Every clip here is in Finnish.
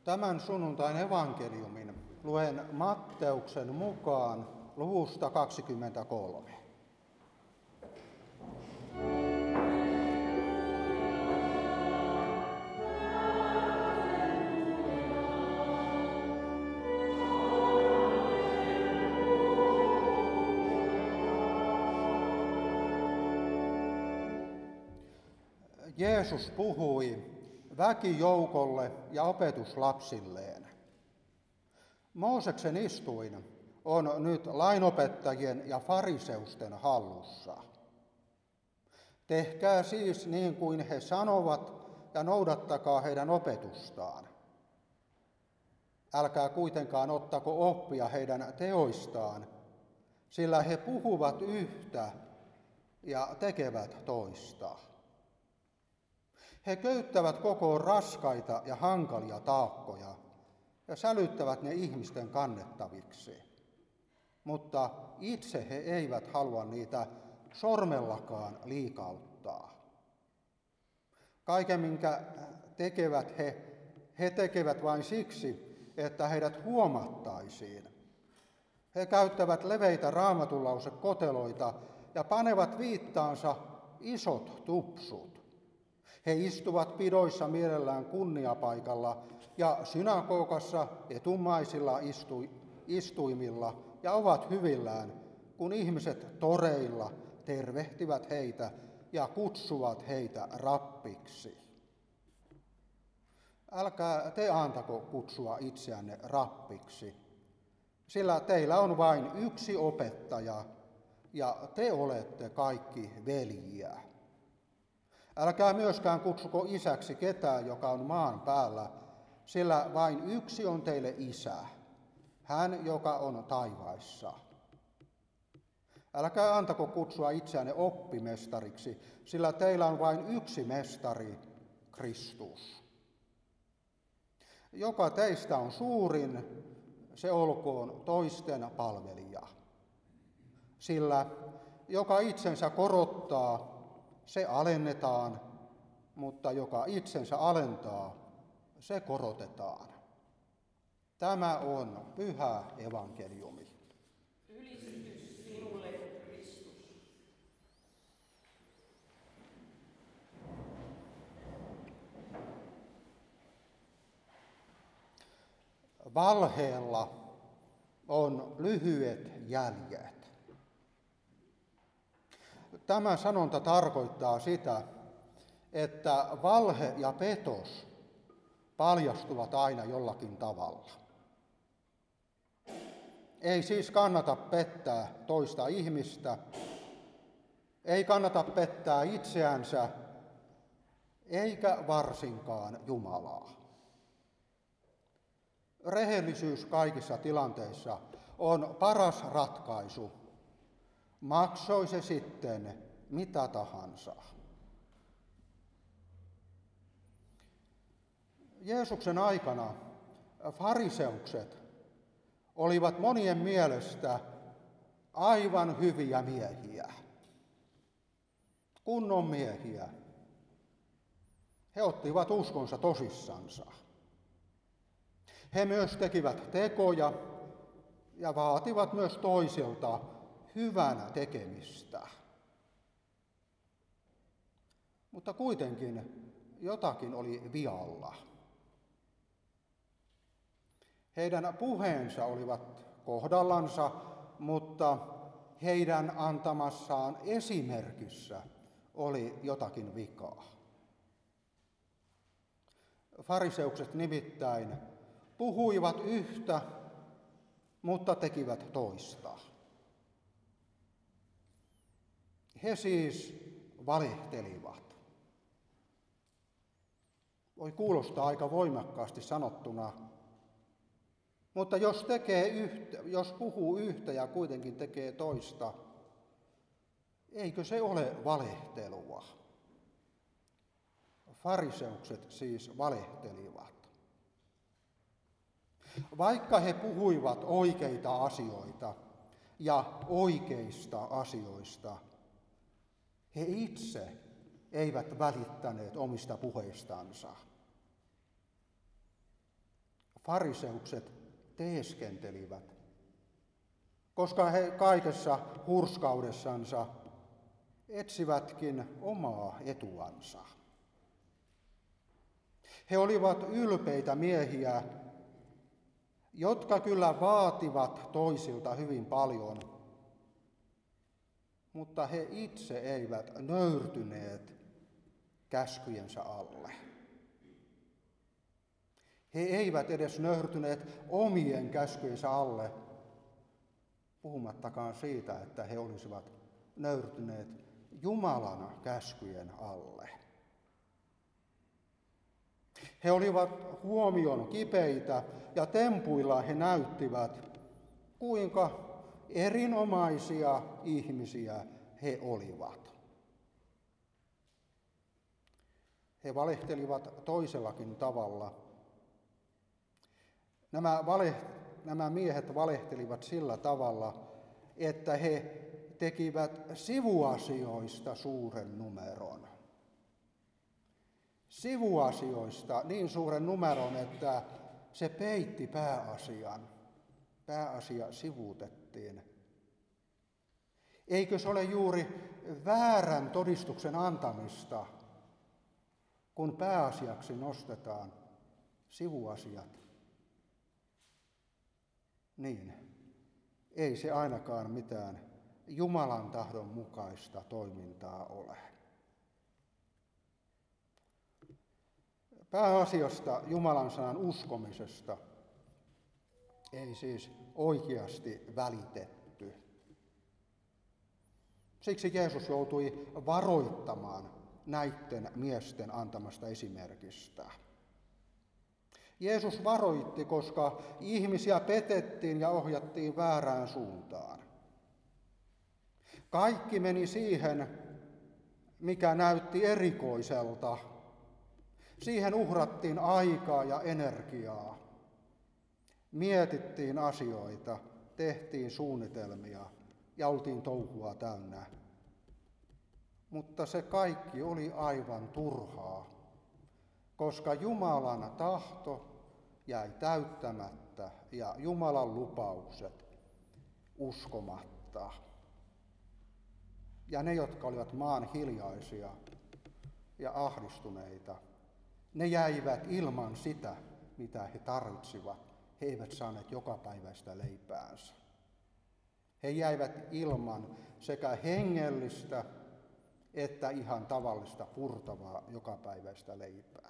Tämän sunnuntain evankeliumin luen Matteuksen mukaan luvusta 23. Jeesus puhui väkijoukolle ja opetuslapsilleen. Mooseksen istuin on nyt lainopettajien ja fariseusten hallussa. Tehkää siis niin kuin he sanovat ja noudattakaa heidän opetustaan. Älkää kuitenkaan ottako oppia heidän teoistaan, sillä he puhuvat yhtä ja tekevät toista. He köyttävät kokoon raskaita ja hankalia taakkoja ja sälyttävät ne ihmisten kannettaviksi. Mutta itse he eivät halua niitä sormellakaan liikauttaa. Kaiken, minkä tekevät he tekevät vain siksi, että heidät huomattaisiin. He käyttävät leveitä raamatulausekoteloita ja panevat viittaansa isot tupsut. He istuvat pidoissa mielellään kunniapaikalla ja synagogassa etumaisilla istuimilla ja ovat hyvillään, kun ihmiset toreilla tervehtivät heitä ja kutsuvat heitä rappiksi. Älkää te antako kutsua itseänne rappiksi, sillä teillä on vain yksi opettaja ja te olette kaikki veljiä. Älkää myöskään kutsuko isäksi ketään, joka on maan päällä, sillä vain yksi on teille isä, hän, joka on taivaissa. Älkää antako kutsua itseänne oppimestariksi, sillä teillä on vain yksi mestari, Kristus. Joka teistä on suurin, se olkoon toisten palvelija. Sillä joka itsensä korottaa, se alennetaan, mutta joka itsensä alentaa, se korotetaan. Tämä on pyhä evankeliumi. Ylistys sinulle, Kristus. Valheella on lyhyet jäljet. Tämä sanonta tarkoittaa sitä, että valhe ja petos paljastuvat aina jollakin tavalla. Ei siis kannata pettää toista ihmistä, ei kannata pettää itseänsä, eikä varsinkaan Jumalaa. Rehellisyys kaikissa tilanteissa on paras ratkaisu, maksoi se sitten mitä tahansa. Jeesuksen aikana fariseukset olivat monien mielestä aivan hyviä miehiä, kunnon miehiä. He ottivat uskonsa tosissansa. He myös tekivät tekoja ja vaativat myös toisilta hyvän tekemistä. Mutta kuitenkin jotakin oli vialla. Heidän puheensa olivat kohdallansa, mutta heidän antamassaan esimerkissä oli jotakin vikaa. Fariseukset nimittäin puhuivat yhtä, mutta tekivät toista. He siis valehtelivat. Voi kuulostaa aika voimakkaasti sanottuna, mutta jos puhuu yhtä ja kuitenkin tekee toista, eikö se ole valehtelua? Fariseukset siis valehtelivat. Vaikka he puhuivat oikeita asioita ja oikeista asioista, he itse eivät välittäneet omista puheistansa. fariseukset teeskentelivät, koska he kaikessa hurskaudessansa etsivätkin omaa etuansa. He olivat ylpeitä miehiä, jotka kyllä vaativat toisilta hyvin paljon, mutta he itse eivät nöyrtyneet käskyjensä alle. He eivät edes nöyrtyneet omien käskyjensä alle, puhumattakaan siitä, että he olisivat nöyrtyneet Jumalan käskyjen alle. He olivat huomion kipeitä ja tempuilla he näyttivät, kuinka erinomaisia ihmisiä he olivat. He valehtelivat toisellakin tavalla. Nämä miehet valehtelivat sillä tavalla, että he tekivät sivuasioista suuren numeron. Sivuasioista niin suuren numeron, että se peitti pääasian. Pääasia sivuutettiin. Eikö se ole juuri väärän todistuksen antamista, kun pääasiaksi nostetaan sivuasiat? Niin, ei se ainakaan mitään Jumalan tahdon mukaista toimintaa ole. Pääasiasta Jumalan sanan uskomisesta ei siis oikeasti välitetty. Siksi Jeesus joutui varoittamaan näiden miesten antamasta esimerkistä. Jeesus varoitti, koska ihmisiä petettiin ja ohjattiin väärään suuntaan. Kaikki meni siihen, mikä näytti erikoiselta. Siihen uhrattiin aikaa ja energiaa. Mietittiin asioita, tehtiin suunnitelmia ja oltiin touhua täynnä. Mutta se kaikki oli aivan turhaa, koska Jumalan tahto jäi täyttämättä ja Jumalan lupaukset uskomatta. Ja ne, jotka olivat maan hiljaisia ja ahdistuneita, ne jäivät ilman sitä, mitä he tarvitsivat. He eivät saaneet jokapäiväistä leipäänsä. He jäivät ilman sekä hengellistä että ihan tavallista purtavaa jokapäiväistä leipää.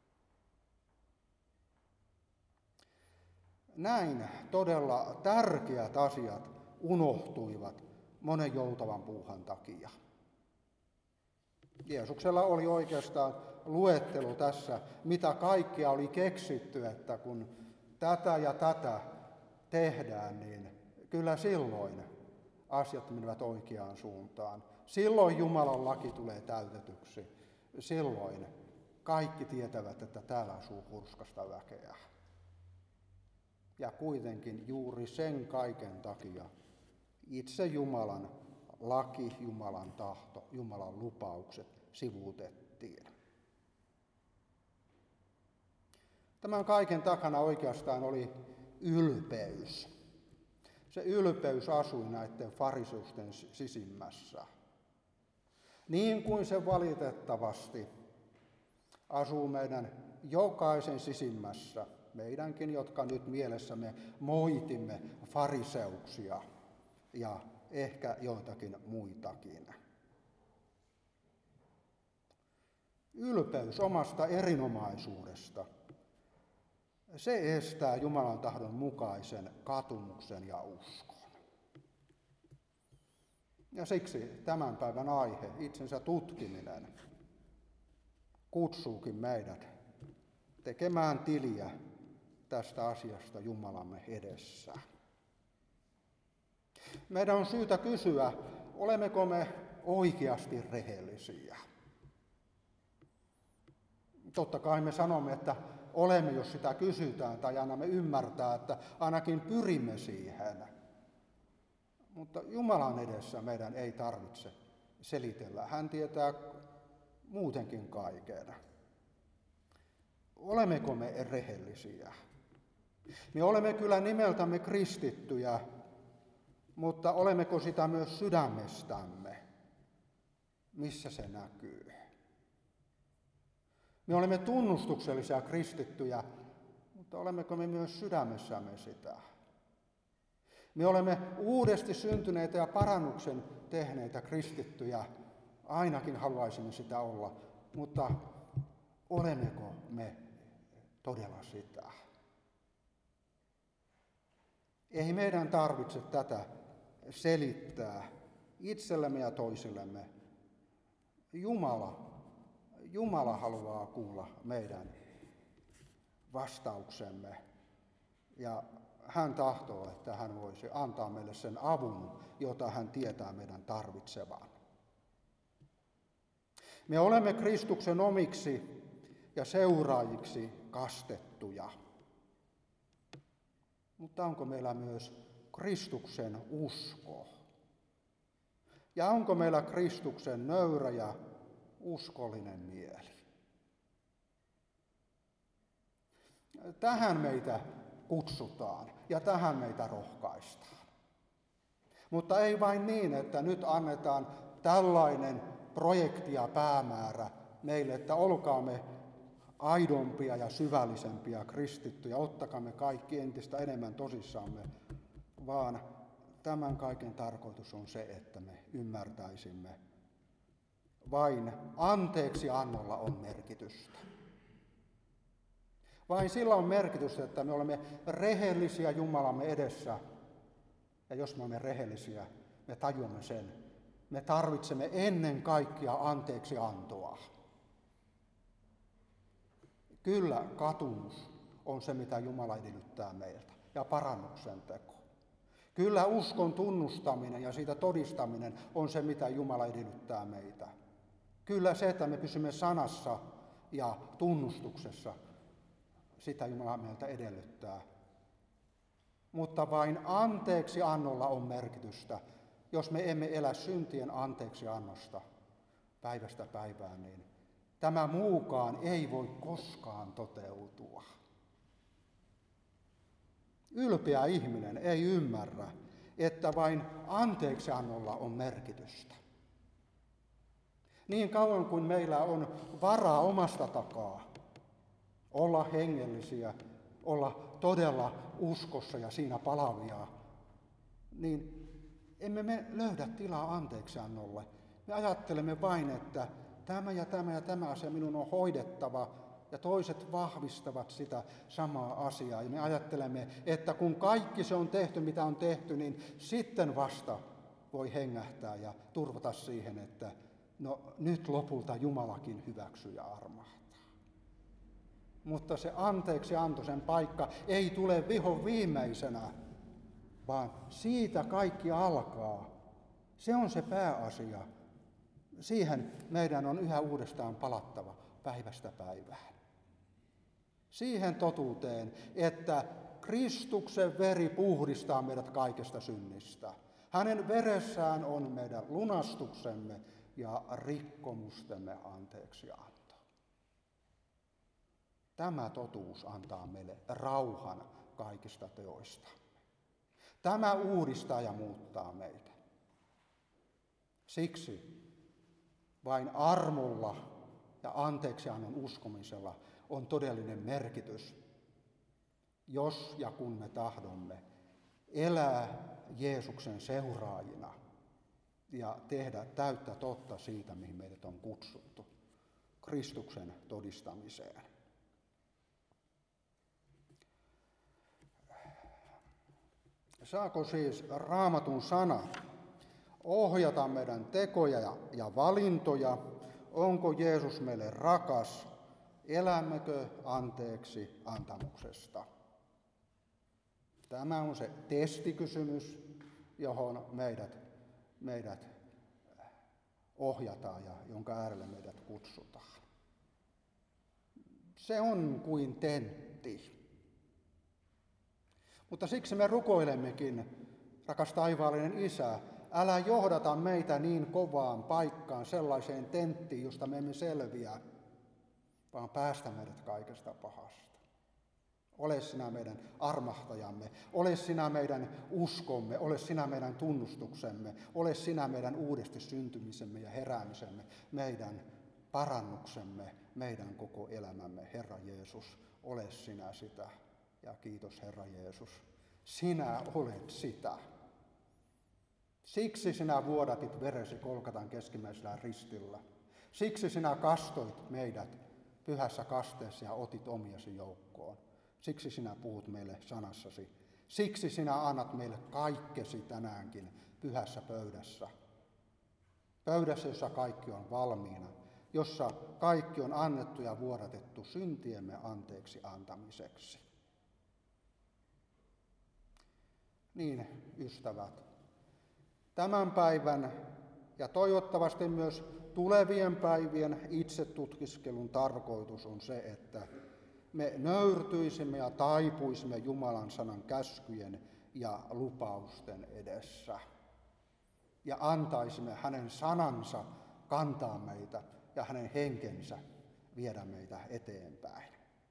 Näin todella tärkeät asiat unohtuivat monen joutavan puuhan takia. Jeesuksella oli oikeastaan luettelo tässä, mitä kaikkea oli keksitty, että kun tätä ja tätä tehdään, niin kyllä silloin asiat menevät oikeaan suuntaan. Silloin Jumalan laki tulee täytetyksi. Silloin kaikki tietävät, että täällä asuu hurskasta väkeä. Ja kuitenkin juuri sen kaiken takia itse Jumalan laki, Jumalan tahto, Jumalan lupaukset sivuutettiin. Tämän kaiken takana oikeastaan oli ylpeys. Se ylpeys asui näiden fariseusten sisimmässä. Niin kuin se valitettavasti asuu meidän jokaisen sisimmässä, meidänkin, jotka nyt mielessämme moitimme fariseuksia ja ehkä joitakin muitakin. Ylpeys omasta erinomaisuudesta, se estää Jumalan tahdon mukaisen katumuksen ja uskon. Ja siksi tämän päivän aihe, itsensä tutkiminen, kutsuukin meidät tekemään tiliä tästä asiasta Jumalamme edessä. Meidän on syytä kysyä, olemmeko me oikeasti rehellisiä? Totta kai me sanomme, että olemme, jos sitä kysytään, tai annamme ymmärtää, että ainakin pyrimme siihen. Mutta Jumalan edessä meidän ei tarvitse selitellä. Hän tietää muutenkin kaiken. Olemmeko me rehellisiä? Me olemme kyllä nimeltämme kristittyjä, mutta olemmeko sitä myös sydämestämme? Missä se näkyy? Me olemme tunnustuksellisia kristittyjä, mutta olemmeko me myös sydämessämme sitä? Me olemme uudesti syntyneitä ja parannuksen tehneitä kristittyjä, ainakin haluaisimme sitä olla, mutta olemmeko me todella sitä? Ei meidän tarvitse tätä selittää itsellemme ja toisillemme. Jumala haluaa kuulla meidän vastauksemme ja hän tahtoo, että hän voisi antaa meille sen avun, jota hän tietää meidän tarvitsevan. Me olemme Kristuksen omiksi ja seuraajiksi kastettuja. Mutta onko meillä myös Kristuksen usko? Ja onko meillä Kristuksen nöyrä ja uskollinen mieli? Tähän meitä kutsutaan ja tähän meitä rohkaistaan. Mutta ei vain niin, että nyt annetaan tällainen projekti ja päämäärä meille, että olkaamme aidompia ja syvällisempiä kristittyjä, ottakaamme kaikki entistä enemmän tosissamme, vaan tämän kaiken tarkoitus on se, että me ymmärtäisimme, vain anteeksi annolla on merkitystä. Vain sillä on merkitystä, että me olemme rehellisiä Jumalamme edessä. Ja jos me olemme rehellisiä, me tajuamme sen. Me tarvitsemme ennen kaikkea anteeksi antoa. Kyllä katumus on se, mitä Jumala edellyttää meiltä, ja parannuksen teko. Kyllä uskon tunnustaminen ja siitä todistaminen on se, mitä Jumala edellyttää meitä. Kyllä se, että me pysymme sanassa ja tunnustuksessa, sitä Jumala meiltä edellyttää. Mutta vain anteeksi annolla on merkitystä. Jos me emme elä syntien anteeksi annosta päivästä päivään, niin tämä muukaan ei voi koskaan toteutua. Ylpeä ihminen ei ymmärrä, että vain anteeksi annolla on merkitystä. Niin kauan kuin meillä on varaa omasta takaa olla hengellisiä, olla todella uskossa ja siinä palavia, niin emme me löydä tilaa anteeksiannolle. Me ajattelemme vain, että tämä ja tämä ja tämä asia minun on hoidettava, ja toiset vahvistavat sitä samaa asiaa. Ja me ajattelemme, että kun kaikki se on tehty, mitä on tehty, niin sitten vasta voi hengähtää ja turvata siihen, että no nyt lopulta Jumalakin hyväksyy ja armahtaa. Mutta se anteeksiantoisen paikka ei tule vihon viimeisenä, vaan siitä kaikki alkaa. Se on se pääasia. Siihen meidän on yhä uudestaan palattava päivästä päivään. Siihen totuuteen, että Kristuksen veri puhdistaa meidät kaikesta synnistä. Hänen veressään on meidän lunastuksemme ja rikkomustemme anteeksianto. Tämä totuus antaa meille rauhan kaikista teoistamme. Tämä uudistaa ja muuttaa meitä. Siksi vain armolla ja anteeksiannon uskomisella on todellinen merkitys, jos ja kun me tahdomme elää Jeesuksen seuraajina ja tehdä täyttä totta siitä, mihin meidät on kutsuttu, Kristuksen todistamiseen. Saako siis Raamatun sana ohjata meidän tekoja ja valintoja? Onko Jeesus meille rakas? Elämmekö anteeksi antamuksesta? Tämä on se testikysymys, johon meidät ohjataan ja jonka äärelle meidät kutsutaan. Se on kuin tentti. Mutta siksi me rukoilemmekin, rakas taivaallinen Isä, älä johdata meitä niin kovaan paikkaan, sellaiseen tenttiin, josta me emme selviä, vaan päästä meidät kaikesta pahasta. Ole sinä meidän armahtajamme, ole sinä meidän uskomme, ole sinä meidän tunnustuksemme, ole sinä meidän uudesti syntymisemme ja heräämisemme, meidän parannuksemme, meidän koko elämämme. Herra Jeesus, ole sinä sitä. Ja kiitos Herra Jeesus, sinä olet sitä. Siksi sinä vuodatit veresi Golgatan keskimmäisellä ristillä. Siksi sinä kastoit meidät pyhässä kasteessa ja otit omiasi joukkoon. Siksi sinä puhut meille sanassasi. Siksi sinä annat meille kaikkesi tänäänkin pyhässä pöydässä. Pöydässä, jossa kaikki on valmiina, jossa kaikki on annettu ja vuodatettu syntiemme anteeksi antamiseksi. Niin, ystävät, tämän päivän ja toivottavasti myös tulevien päivien itsetutkiskelun tarkoitus on se, että me nöyrtyisimme ja taipuisimme Jumalan sanan käskyjen ja lupausten edessä ja antaisimme hänen sanansa kantaa meitä ja hänen henkensä viedä meitä eteenpäin.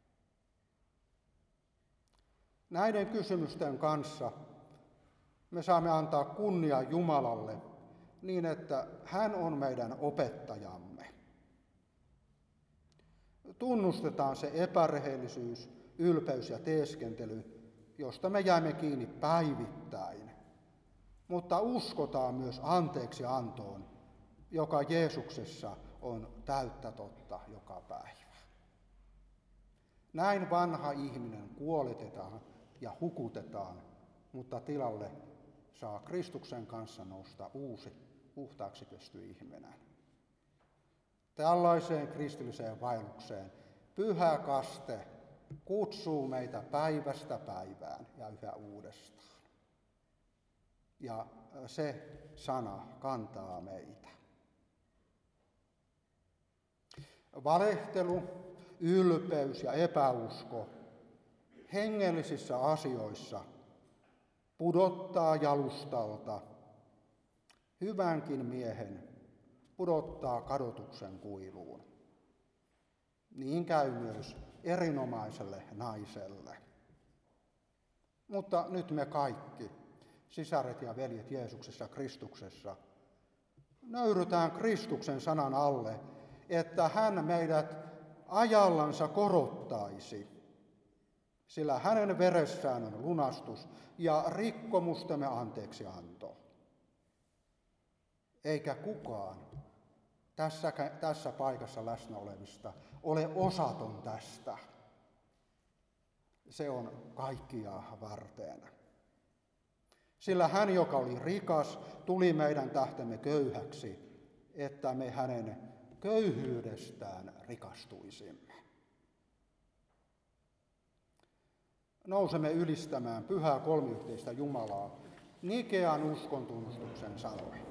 Näiden kysymysten kanssa me saamme antaa kunnia Jumalalle niin, että hän on meidän opettajamme. Tunnustetaan se epärehellisyys, ylpeys ja teeskentely, josta me jäämme kiinni päivittäin, mutta uskotaan myös anteeksiantoon, joka Jeesuksessa on täyttä totta joka päivä. Näin vanha ihminen kuoletetaan ja hukutetaan, mutta tilalle saa Kristuksen kanssa nousta uusi, puhtaaksi pesty ihminen. Tällaiseen kristilliseen vaellukseen pyhä kaste kutsuu meitä päivästä päivään ja yhä uudestaan. Ja se sana kantaa meitä. Valehtelu, ylpeys ja epäusko hengellisissä asioissa pudottaa jalustalta, hyvänkin miehen pudottaa kadotuksen kuiluun. Niin käy myös erinomaiselle naiselle. Mutta nyt me kaikki, sisaret ja veljet Jeesuksessa Kristuksessa, nöyrytään Kristuksen sanan alle, että hän meidät ajallansa korottaisi, sillä hänen veressään on lunastus ja rikkomustemme anteeksianto. Eikä kukaan tässä paikassa läsnä olevista ole osaton tästä. Se on kaikkia varten. Sillä hän, joka oli rikas, tuli meidän tähtemme köyhäksi, että me hänen köyhyydestään rikastuisimme. Nousemme ylistämään pyhää kolmiyhteistä Jumalaa Nikean uskontunnustuksen sanoin.